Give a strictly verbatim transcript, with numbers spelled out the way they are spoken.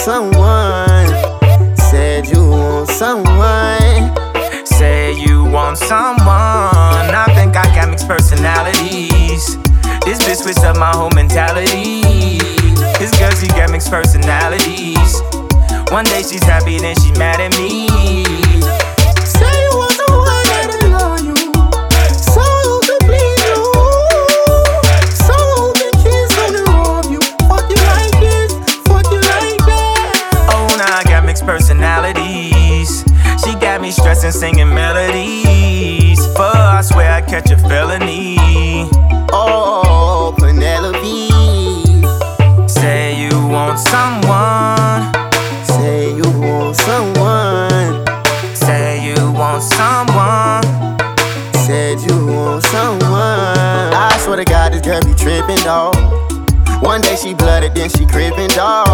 someone. Said you want someone. Say you want someone. I think I got mixed personalities. This bitch switched up my whole mentality. This girl, she got mixed personalities. One day she's happy, then she mad at me. Say you want someone that'll love you, someone who can please you, someone who can kiss on and rub you. Fuck you like this, fuck you like that. Oh, now I got mixed personalities. She got me stressing, singing melodies. Fuck, I swear I catch a felony. Oh, Penelope. Say you want someone. Say you want someone. Say you want someone. Said you want someone. I swear to God, this girl be trippin', dawg. One day she blooded, then she crippin', dawg.